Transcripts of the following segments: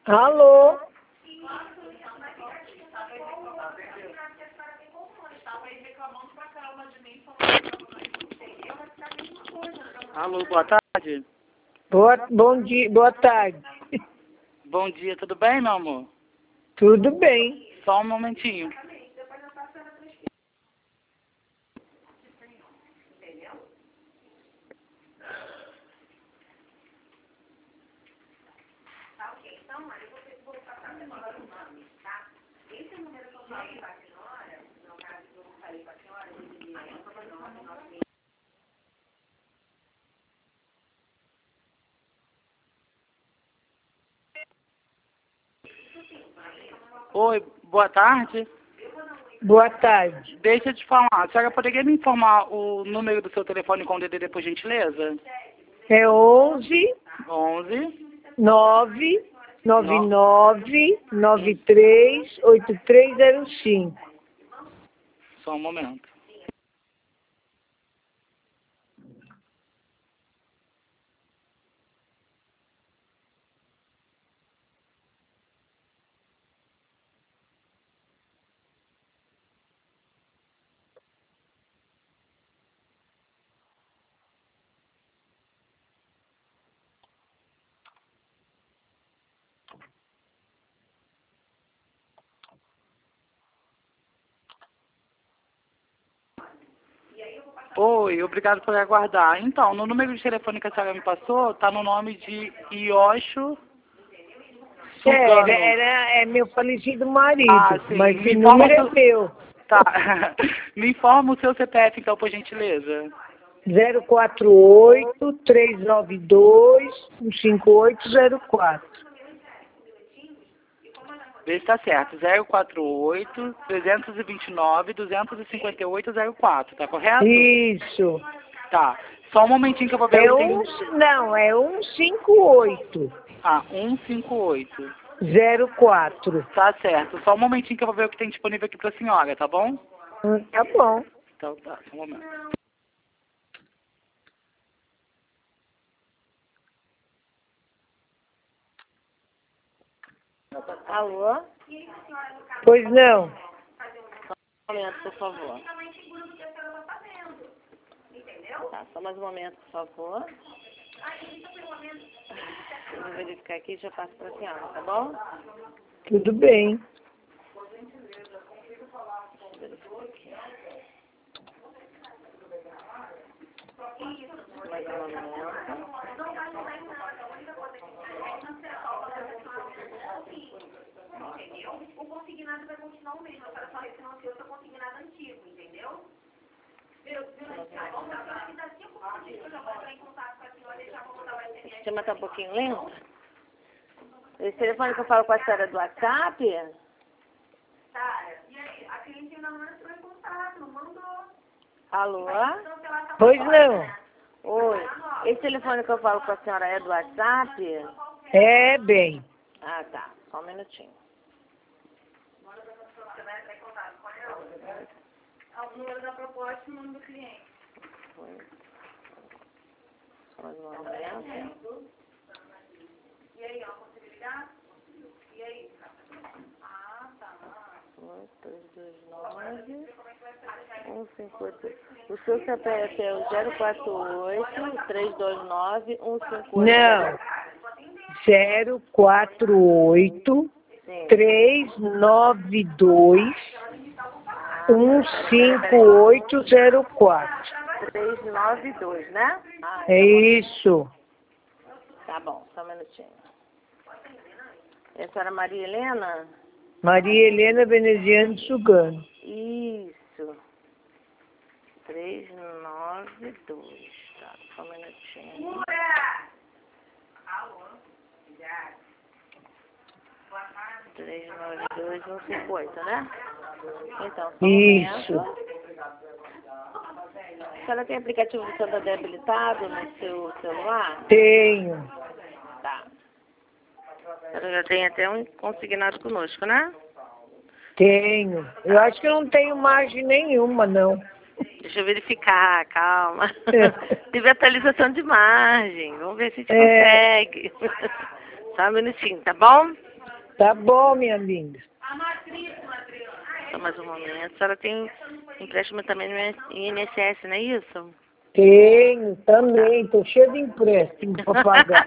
Alô? Alô, boa tarde. Bom dia, boa tarde. Bom dia, tudo bem, meu amor? Tudo bem. Só um momentinho. Oi, boa tarde. Boa tarde. Deixa eu te falar, a senhora poderia me informar o número do seu telefone com o DDD, por gentileza? É 11 11 9 99 93 8305. Só um momento. Oi, obrigado por aguardar. Então, no número de telefone que a senhora me passou, está no nome de Iosho Sugano. É meu falecido marido, Ah, sim. mas Me o informa número o é seu... meu. Tá. Me informa o seu CPF, então, por gentileza. 048 392 15804. Vê se está certo. 048 329 258 tá correto? Isso. Tá. Só um momentinho que eu vou ver o que tem. Não, é 158 Ah, 158. 04. Tá certo. Só um momentinho que eu vou ver o que tem disponível aqui pra senhora, tá bom? Tá bom. Então tá, só um momento. Alô? Pois não. Um momento, por favor. Tá, só mais um momento, por favor. Eu vou verificar aqui e já passo para a senhora, tá bom? Tudo bem. Mais um momento. O consignado vai continuar o mesmo, a senhora só refinanciou o seu consignado antigo, entendeu? O sistema está um pouquinho lento. Esse telefone que eu falo com a senhora é do WhatsApp? Sara, e aí? A cliente ainda não entrou em contato, não mandou. Alô? Pois não. Oi. Esse telefone que eu falo com a senhora é do WhatsApp? É bem. Ah, tá. Só um minutinho. O número da proposta e o número do cliente. Só mais um momento. E aí, ó, conseguiu ligar? E aí? Ah, tá. 329 158. O seu CPF é o 048 329 158. Não. 048 392 15804. 392, né? Ah, É isso. tá bom, só um minutinho. Essa era Maria Helena? Maria Helena Veneziano Sugano. Isso. 392. Tá, só um minutinho. Alô? 392 158, né? Então, só um Isso. momento. A senhora tem aplicativo do Santander habilitado no seu celular? Tenho. Tá. A senhora já tem até um consignado conosco, né? Tenho. Eu acho que eu não tenho margem nenhuma, não. Deixa eu verificar, calma. Teve atualização de margem. Vamos ver se a gente consegue. Só um minutinho, tá bom? Tá bom, minha linda. Só mais um momento. A senhora tem empréstimo também no INSS, não é isso? Tenho também. Tô cheio de empréstimo para pagar.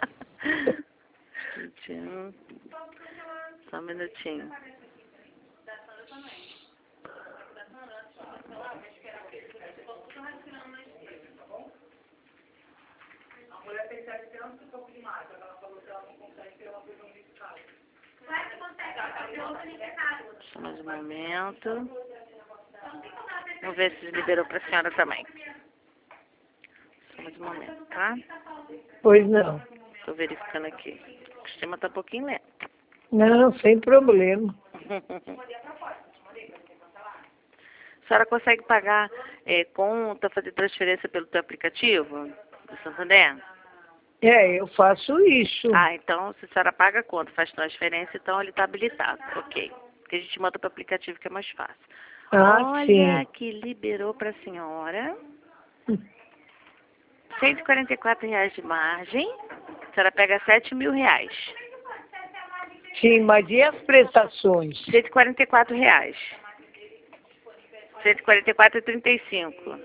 Só um minutinho. Só mais um momento. Vamos ver se liberou para a senhora também. Só mais um momento, tá? Pois não. Estou verificando aqui. O sistema está um pouquinho lento. Não, sem problema. A senhora consegue pagar conta, fazer transferência pelo teu aplicativo do Santander? Eu faço isso. Ah, então se a senhora paga a conta, faz transferência, então ele está habilitado. Ok. Porque a gente manda para o aplicativo que é mais fácil. Olha sim. que liberou para a senhora R$ 144 de margem. A senhora pega R$ 7.000. Sim, mas e as prestações? R$ 144. R$ 144,35.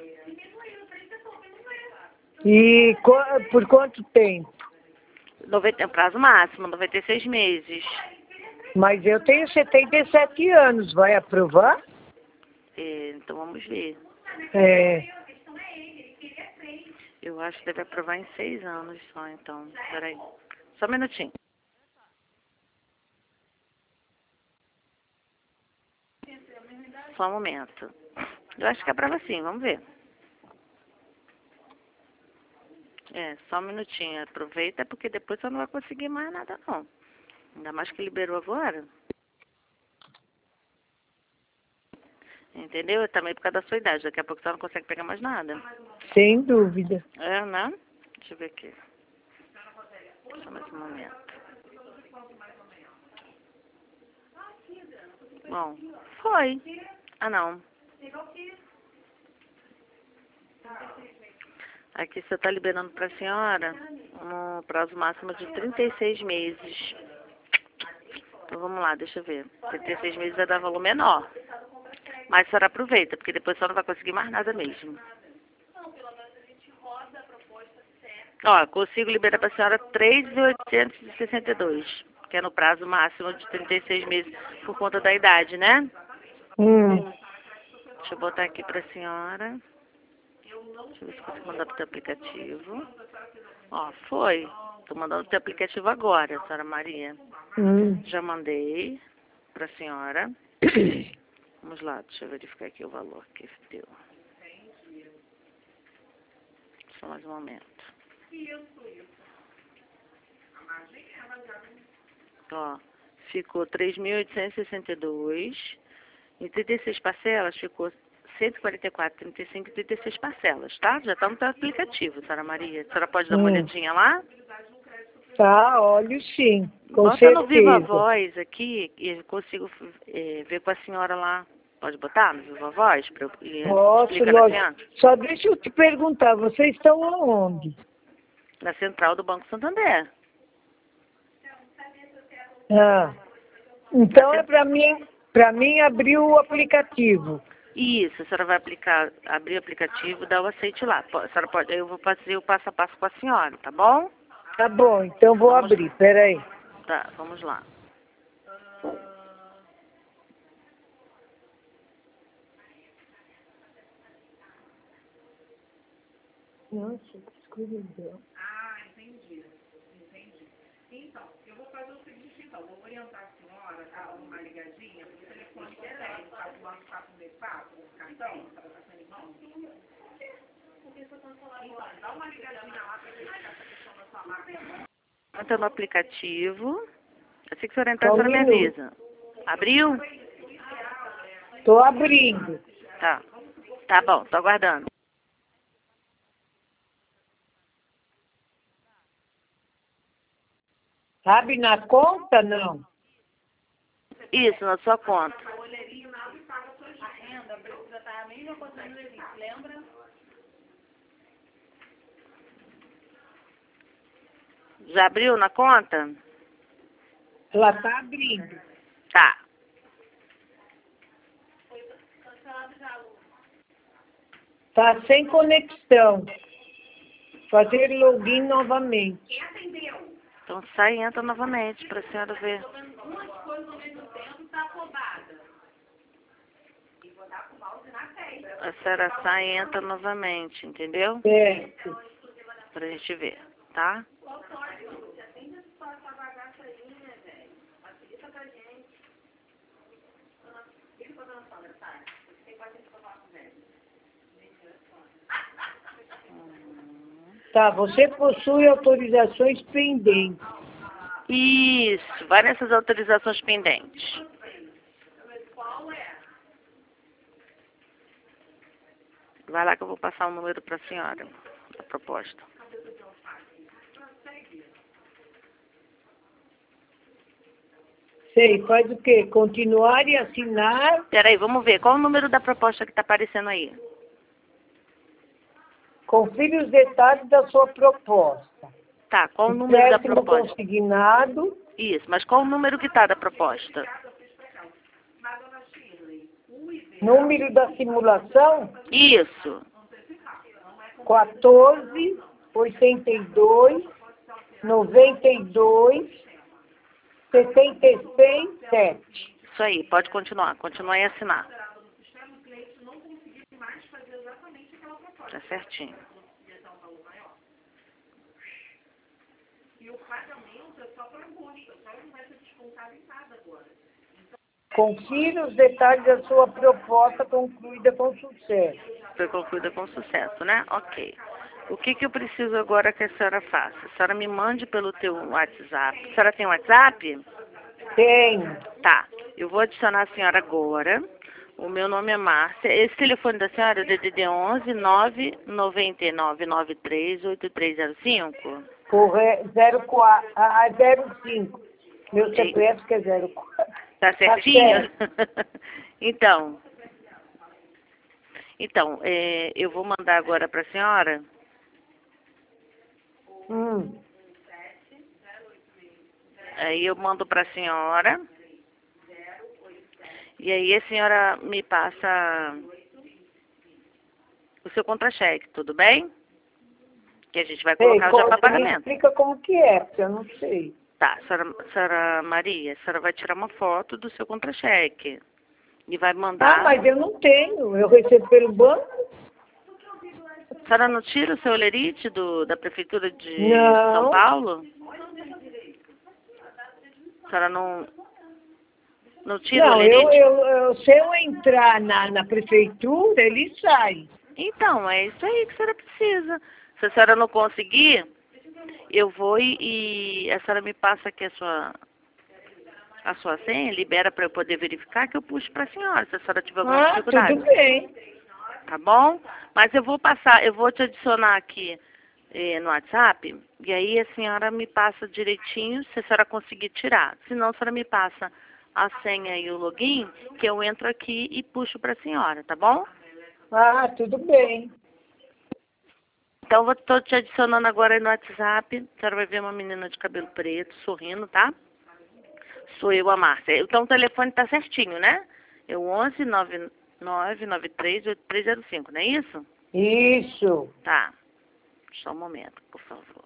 E por quanto tempo? Prazo máximo, 96 meses. Mas eu tenho 77 anos, vai aprovar? Então vamos ver. Eu acho que deve aprovar em 6 anos só, então. Peraí. Só um minutinho. Só um momento. Eu acho que aprova sim, vamos ver. Só um minutinho. Aproveita, porque depois você não vai conseguir mais nada, não. Ainda mais que liberou agora. Entendeu? Também por causa da sua idade. Daqui a pouco você não consegue pegar mais nada. Sem dúvida. Né? Deixa eu ver aqui. Só mais um momento. Bom, foi. Ah, não. Aqui você está liberando para a senhora um prazo máximo de 36 meses. Então vamos lá, deixa eu ver. 36 meses vai dar valor menor. Mas a senhora aproveita, porque depois a senhora não vai conseguir mais nada mesmo. Ó, consigo liberar para a senhora 3.862, que é no prazo máximo de 36 meses por conta da idade, né? Deixa eu botar aqui para a senhora. Deixa eu ver se consigo mandar para o teu aplicativo. Ó, foi. Estou mandando o teu aplicativo agora, senhora Maria. Já mandei para a senhora. Vamos lá, deixa eu verificar aqui o valor que deu. Só mais um momento. Ó, ficou 3.862. Em 36 parcelas ficou 144,35 em 36 parcelas, tá? Já está no teu aplicativo, senhora Maria. A senhora pode dar uma olhadinha lá? Tá, olho sim. Com Bota certeza. no Viva Voz aqui e eu consigo ver com a senhora lá. Pode botar no Viva Voz? Para eu explicar na senhora? Só deixa eu te perguntar, vocês estão aonde? Na central do Banco Santander. Então é para mim abrir o aplicativo. Isso, a senhora vai abrir o aplicativo, dar o aceite lá. A senhora pode, eu vou fazer o passo a passo com a senhora, tá bom? Tá bom, então vou abrir, peraí. Tá, vamos lá. Nossa, que escuridão. Entendi. Então, eu vou fazer o seguinte, então. Vou orientar a senhora a dar uma ligadinha pro telefone que é 10, tá? Do ano 464, o cartão, para ela tá em mão. Então, dá uma ligadinha lá para verificar essa questão da sua máquina. Entra no aplicativo. Assim que a senhora entrar, a senhora me avisa. Abriu? Tô abrindo. Tá. Tá bom, tô aguardando. Abre na conta, não? Isso, na sua conta. Já abriu na conta? Ela tá abrindo. Tá. Tá sem conexão. Fazer login novamente. Então sai e entra novamente para a senhora ver. A senhora sai e entra novamente, entendeu? Certo. Pra gente ver, tá? Tá, você possui autorizações pendentes. Isso, vai nessas autorizações pendentes. Vai lá que eu vou passar o número para a senhora, a proposta. Sei, faz o quê? Continuar e assinar. Peraí, vamos ver. Qual o número da proposta que está aparecendo aí? Confira os detalhes da sua proposta. Tá, qual o número da Empréstimo proposta? consignado. Isso, mas qual o número que está da proposta? Número da simulação? Isso. 14, 82, 92, 76, 7. Isso aí, pode continuar. Continuar e assinar. Tá certinho. Confira os detalhes da sua proposta concluída com sucesso. Foi concluída com sucesso, né? Ok. O que eu preciso agora que a senhora faça? A senhora me mande pelo teu WhatsApp. A senhora tem WhatsApp? Tenho. Tá. Eu vou adicionar a senhora agora. O meu nome é Márcia. Esse telefone da senhora é DDD 11 999 93 8305? Correto. 05. Meu CPF que é 04. Tá certinho? Então, eu vou mandar agora para a senhora. Aí eu mando para a senhora. E aí a senhora me passa o seu contra-cheque, tudo bem? Que a gente vai colocar já para pagamento. Me explica como que é, porque eu não sei. Tá, senhora Maria, a senhora vai tirar uma foto do seu contra-cheque. E vai mandar... Ah, mas eu não tenho. Eu recebo pelo banco. A senhora não tira o seu olerite da Prefeitura de Não. São Paulo? A senhora não tira o Não, olerite? se eu entrar na prefeitura, ele sai. Então, é isso aí que a senhora precisa. Se a senhora não conseguir, eu vou e a senhora me passa aqui a sua senha, libera para eu poder verificar que eu puxo para a senhora, se a senhora tiver alguma dificuldade. Tudo bem. Tá bom? Mas eu vou te adicionar aqui no WhatsApp, e aí a senhora me passa direitinho, se a senhora conseguir tirar. Se não, a senhora me passa a senha e o login, que eu entro aqui e puxo para a senhora, tá bom? Ah, tudo bem. Então, eu estou te adicionando agora aí no WhatsApp. A senhora vai ver uma menina de cabelo preto, sorrindo, tá? Sou eu, a Márcia. Então, o telefone tá certinho, né? É o 11 9993 8305, não é isso? Isso. Tá. Só um momento, por favor.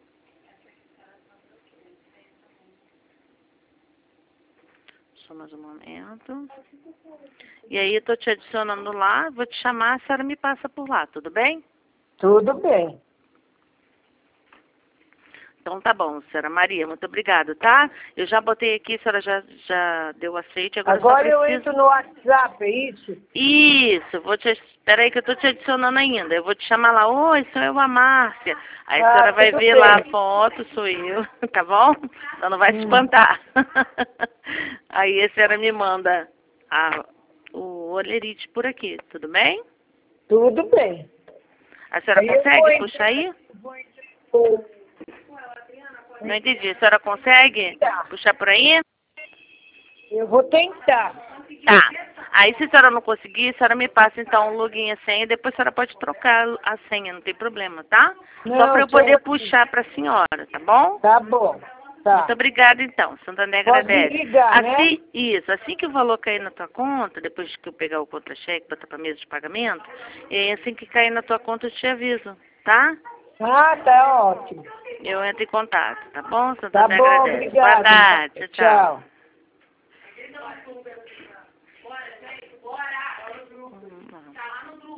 Só mais um momento. E aí, eu tô te adicionando lá, vou te chamar, a senhora me passa por lá, tudo bem? Tudo bem. Então tá bom, senhora Maria, muito obrigada, tá? Eu já botei aqui, a senhora já deu aceite. Agora eu entro no WhatsApp, é isso? Isso, espera aí que eu tô te adicionando ainda. Eu vou te chamar lá, oi, sou eu, a Márcia. Aí a senhora vai ver lá a foto, sou eu, tá bom? Então não vai se espantar. Aí a senhora me manda o olerite por aqui, tudo bem? Tudo bem. A senhora consegue puxar aí? Não entendi. A senhora consegue puxar por aí? Eu vou tentar. Tá. Aí se a senhora não conseguir, a senhora me passa então o login e a senha, depois a senhora pode trocar a senha, não tem problema, tá? Não, só para eu poder puxar para a senhora, tá bom? Tá bom. Tá. Muito obrigada, então. Santander Pode agradece. ligar, né? Assim, isso. Assim que o valor cair na tua conta, depois que eu pegar o contra-cheque, botar para mesa de pagamento, assim que cair na tua conta, eu te aviso, tá? Ah, tá ótimo. Eu entro em contato, tá bom? Tá Santander bom, agradece. Boa obrigada. tarde. Tchau. Tchau.